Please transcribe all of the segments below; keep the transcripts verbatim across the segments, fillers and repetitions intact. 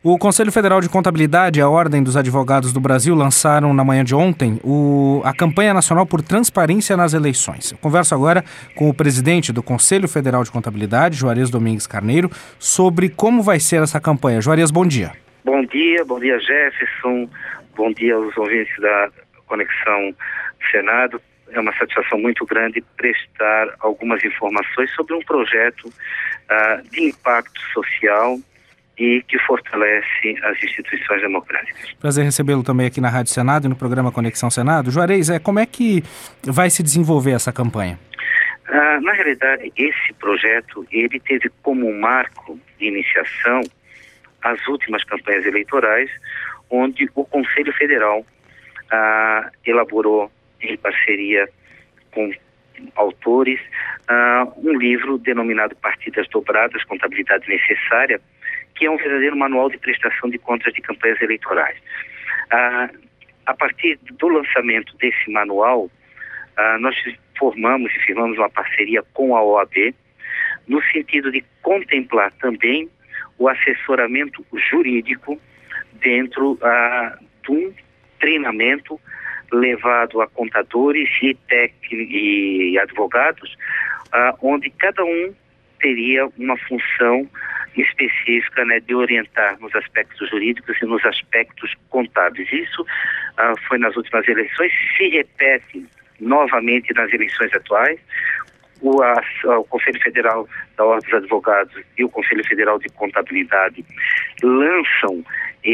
O Conselho Federal de Contabilidade e a Ordem dos Advogados do Brasil lançaram na manhã de ontem o, a Campanha Nacional por Transparência nas Eleições. Eu converso agora com o presidente do Conselho Federal de Contabilidade, Juarez Domingues Carneiro, sobre como vai ser essa campanha. Juarez, bom dia. Bom dia, bom dia Jefferson, bom dia aos ouvintes da Conexão Senado. É uma satisfação muito grande prestar algumas informações sobre um projeto uh, de impacto social e que fortalece as instituições democráticas. Prazer recebê-lo também aqui na Rádio Senado e no programa Conexão Senado. Juarez, é, como é que vai se desenvolver essa campanha? Uh, na realidade, esse projeto ele teve como marco de iniciação as últimas campanhas eleitorais, onde o Conselho Federal uh, elaborou em parceria com autores, uh, um livro denominado Partidas Dobradas, Contabilidade Necessária, que é um verdadeiro manual de prestação de contas de campanhas eleitorais. Uh, a partir do lançamento desse manual, uh, nós formamos e firmamos uma parceria com a O A B, no sentido de contemplar também o assessoramento jurídico dentro uh, de um treinamento levado a contadores e, e advogados, uh, onde cada um teria uma função específica, né, de orientar nos aspectos jurídicos e nos aspectos contábeis. Isso uh, foi nas últimas eleições, se repete novamente nas eleições atuais. O, a, o Conselho Federal da Ordem dos Advogados e o Conselho Federal de Contabilidade lançam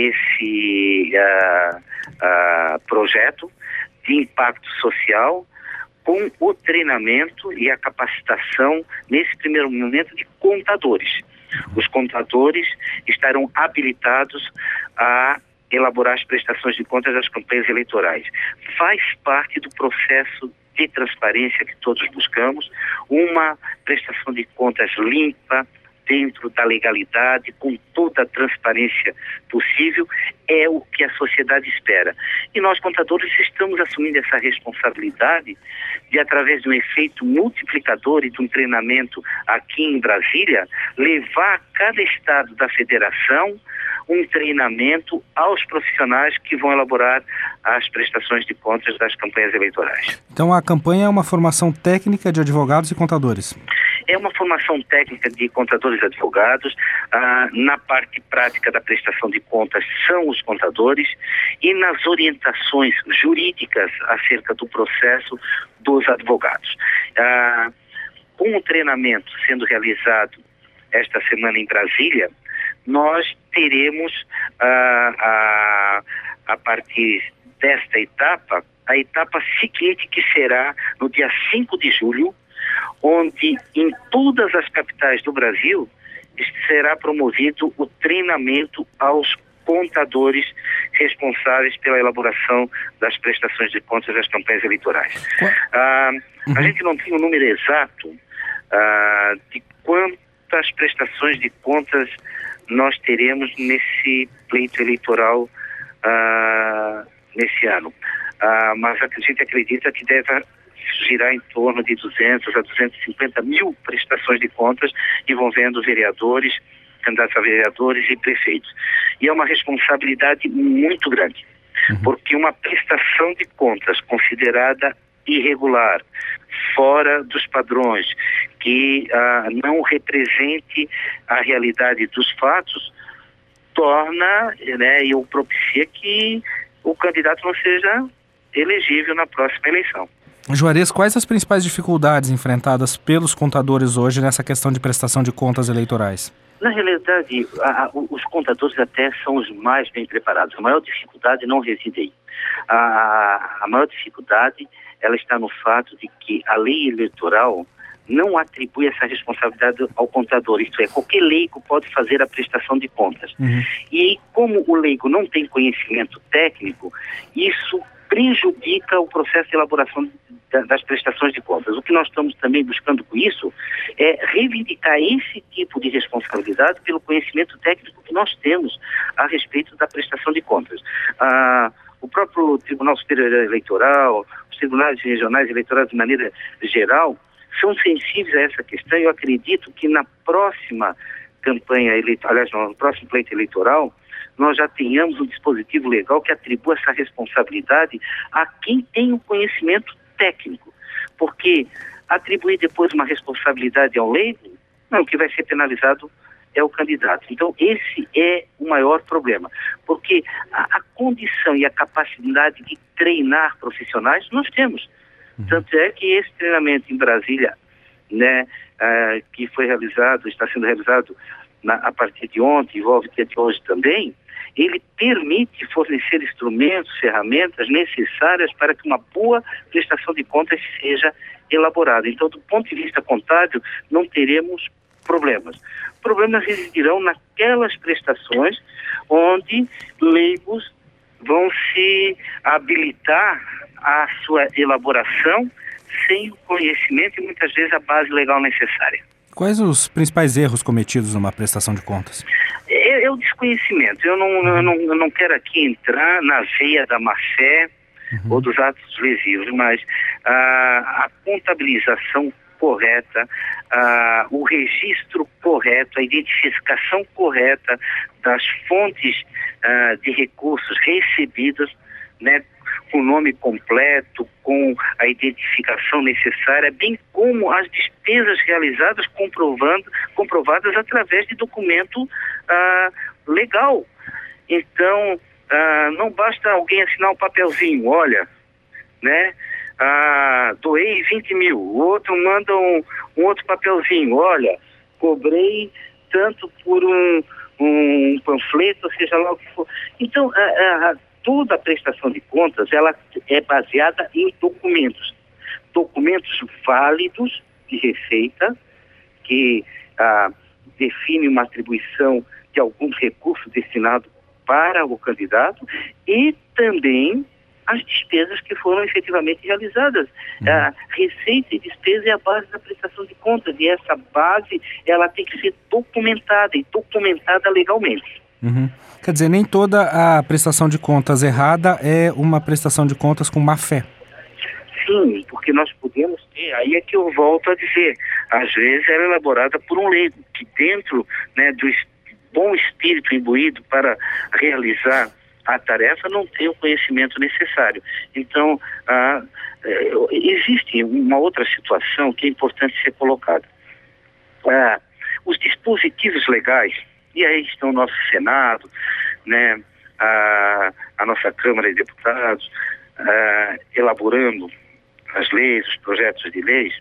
esse uh, uh, projeto de impacto social com o treinamento e a capacitação, nesse primeiro momento, de contadores. Os contadores estarão habilitados a elaborar as prestações de contas das campanhas eleitorais. Faz parte do processo de transparência que todos buscamos, uma prestação de contas limpa, dentro da legalidade, com toda a transparência possível, é o que a sociedade espera. E nós, contadores, estamos assumindo essa responsabilidade de, através de um efeito multiplicador e de um treinamento aqui em Brasília, levar a cada estado da federação um treinamento aos profissionais que vão elaborar as prestações de contas das campanhas eleitorais. Então a campanha é uma formação técnica de advogados e contadores? É uma formação técnica de contadores e advogados. Ah, na parte prática da prestação de contas são os contadores e nas orientações jurídicas acerca do processo dos advogados. Ah, com o treinamento sendo realizado esta semana em Brasília, nós teremos ah, a, a partir desta etapa, a etapa seguinte, que será no dia cinco de julho, onde em todas as capitais do Brasil será promovido o treinamento aos contadores responsáveis pela elaboração das prestações de contas das campanhas eleitorais. Ah, uhum. A gente não tem o um número exato ah, de quantas prestações de contas nós teremos nesse pleito eleitoral ah, nesse ano. Ah, mas a gente acredita que deve girar em torno de duzentos a duzentos e cinquenta mil prestações de contas envolvendo vereadores, candidatos a vereadores e prefeitos. E é uma responsabilidade muito grande, uhum. porque uma prestação de contas considerada irregular, fora dos padrões, que ah, não represente a realidade dos fatos, torna, né, e propicia que o candidato não seja elegível na próxima eleição. Juarez, quais as principais dificuldades enfrentadas pelos contadores hoje nessa questão de prestação de contas eleitorais? Na realidade, a, a, os contadores até são os mais bem preparados. A maior dificuldade não reside aí. A, a maior dificuldade ela está no fato de que a lei eleitoral não atribui essa responsabilidade ao contador, isto é, qualquer leigo pode fazer a prestação de contas. Uhum. E como o leigo não tem conhecimento técnico, isso prejudica o processo de elaboração das prestações de contas. O que nós estamos também buscando com isso é reivindicar esse tipo de responsabilidade pelo conhecimento técnico que nós temos a respeito da prestação de contas. Ah, o próprio Tribunal Superior Eleitoral, os tribunais regionais eleitorais de maneira geral, são sensíveis a essa questão. Eu acredito que na próxima campanha eleitoral, aliás, no próximo pleito eleitoral, nós já tenhamos um dispositivo legal que atribua essa responsabilidade a quem tem o conhecimento técnico, porque atribuir depois uma responsabilidade ao leigo, não, o que vai ser penalizado é o candidato. Então, esse é o maior problema, porque a, a condição e a capacidade de treinar profissionais nós temos. Uhum. Tanto é que esse treinamento em Brasília, né, uh, que foi realizado, está sendo realizado na, a partir de ontem, envolve o dia de hoje também, ele permite fornecer instrumentos, ferramentas necessárias para que uma boa prestação de contas seja elaborada. Então, do ponto de vista contábil, não teremos problemas. Problemas residirão naquelas prestações onde leigos vão se habilitar à sua elaboração sem o conhecimento e muitas vezes a base legal necessária. Quais os principais erros cometidos numa prestação de contas? É, é o desconhecimento. Eu não, eu, não, eu não quero aqui entrar na veia da má-fé uhum. ou dos atos lesivos, mas a, a contabilização correta, uh, o registro correto, a identificação correta das fontes uh, de recursos recebidas, né, com o nome completo, com a identificação necessária, bem como as despesas realizadas comprovando, comprovadas através de documento uh, legal. Então, uh, não basta alguém assinar um papelzinho, olha, né? Ah, doei vinte mil, o outro manda um, um outro papelzinho, olha, cobrei tanto por um, um panfleto, seja lá o que for. Então, a, a, toda a prestação de contas, ela é baseada em documentos, documentos válidos de receita, que ah, define uma atribuição de alguns recursos destinados para o candidato e também as despesas que foram efetivamente realizadas. Uhum. A receita e despesa é a base da prestação de contas e essa base ela tem que ser documentada e documentada legalmente. Uhum. Quer dizer, nem toda a prestação de contas errada é uma prestação de contas com má fé. Sim, porque nós podemos ter, aí é que eu volto a dizer, às vezes ela é elaborada por um leigo, que dentro, né, do bom espírito imbuído para realizar a tarefa não tem o conhecimento necessário. Então, ah, existe uma outra situação que é importante ser colocada. Ah, os dispositivos legais, e aí estão o nosso Senado, né, a, a nossa Câmara de Deputados, ah, elaborando as leis, os projetos de leis,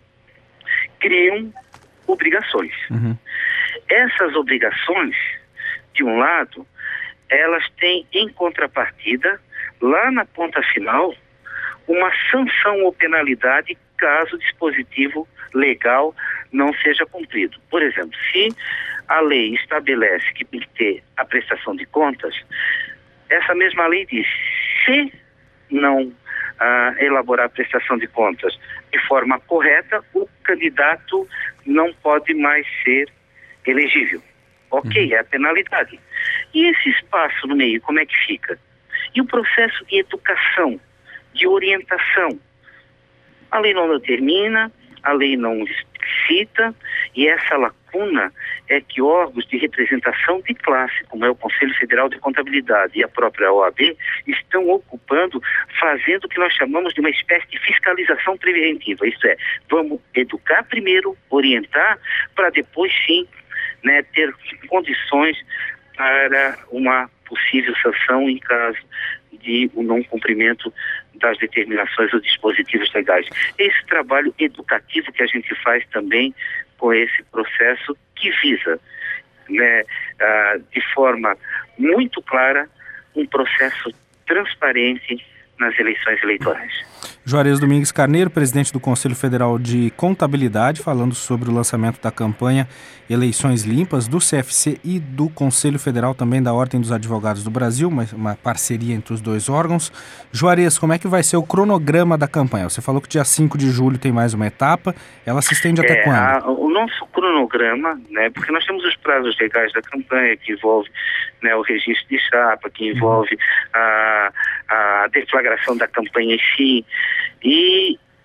criam obrigações. Uhum. Essas obrigações, de um lado, elas têm em contrapartida, lá na ponta final, uma sanção ou penalidade caso o dispositivo legal não seja cumprido. Por exemplo, se a lei estabelece que tem que ter a prestação de contas, essa mesma lei diz, se não ah, elaborar a prestação de contas de forma correta, o candidato não pode mais ser elegível. Ok, é a penalidade. E esse espaço no meio, como é que fica? E o processo de educação, de orientação? A lei não determina, a lei não explicita, e essa lacuna é que órgãos de representação de classe, como é o Conselho Federal de Contabilidade e a própria O A B, estão ocupando, fazendo o que nós chamamos de uma espécie de fiscalização preventiva. Isto é, vamos educar primeiro, orientar, para depois sim, né, ter condições para uma possível sanção em caso de o não cumprimento das determinações ou dispositivos legais. Esse trabalho educativo que a gente faz também com esse processo que visa, né, uh, de forma muito clara, um processo transparente nas eleições eleitorais. Juarez Domingues Carneiro, presidente do Conselho Federal de Contabilidade, falando sobre o lançamento da campanha Eleições Limpas do C F C e do Conselho Federal também da Ordem dos Advogados do Brasil, uma, uma parceria entre os dois órgãos. Juarez, como é que vai ser o cronograma da campanha? Você falou que dia cinco de julho tem mais uma etapa, ela se estende até é, quando? A, o nosso cronograma, né, porque nós temos os prazos legais da campanha, que envolve, né, o registro de chapa, que envolve a, a deflagração da campanha em si, e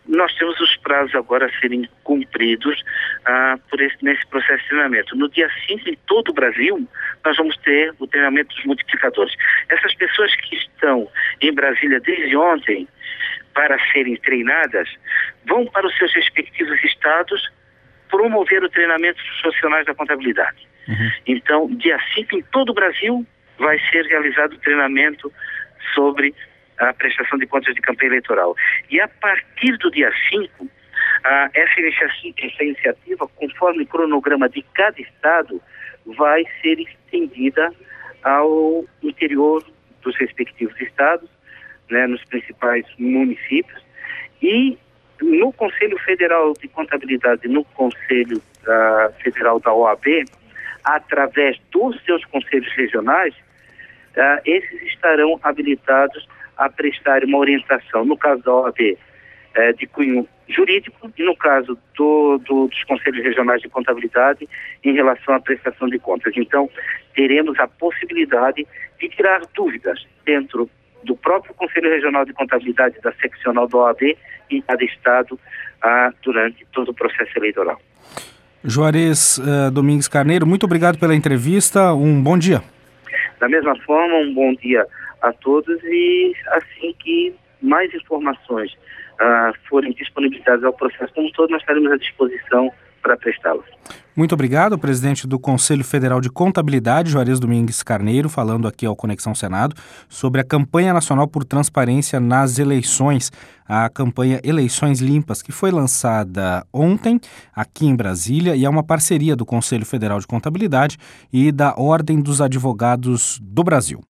nós temos os prazos agora a serem cumpridos ah, por esse, nesse processo de treinamento. No dia cinco, em todo o Brasil, nós vamos ter o treinamento dos multiplicadores. Essas pessoas que estão em Brasília desde ontem para serem treinadas, vão para os seus respectivos estados promover o treinamento dos profissionais da contabilidade. Uhum. Então, dia cinco, em todo o Brasil, vai ser realizado o treinamento sobre a prestação de contas de campanha eleitoral. E a partir do dia cinco, ah, essa, inicia- essa iniciativa, conforme o cronograma de cada estado, vai ser estendida ao interior dos respectivos estados, né, nos principais municípios, e no Conselho Federal de Contabilidade, no Conselho ah, Federal da O A B, através dos seus conselhos regionais, ah, esses estarão habilitados a prestar uma orientação, no caso da O A B, eh, de cunho jurídico, e no caso do, do, dos Conselhos Regionais de Contabilidade, em relação à prestação de contas. Então, teremos a possibilidade de tirar dúvidas dentro do próprio Conselho Regional de Contabilidade da seccional da O A B em cada estado ah, durante todo o processo eleitoral. Juarez uh, Domingues Carneiro, muito obrigado pela entrevista, um bom dia. Da mesma forma, um bom dia a todos, e assim que mais informações uh, forem disponibilizadas ao processo como um todo, nós estaremos à disposição para prestá-las. Muito obrigado, presidente do Conselho Federal de Contabilidade, Juarez Domingues Carneiro, falando aqui ao Conexão Senado sobre a campanha nacional por transparência nas eleições, a campanha Eleições Limpas, que foi lançada ontem aqui em Brasília e é uma parceria do Conselho Federal de Contabilidade e da Ordem dos Advogados do Brasil.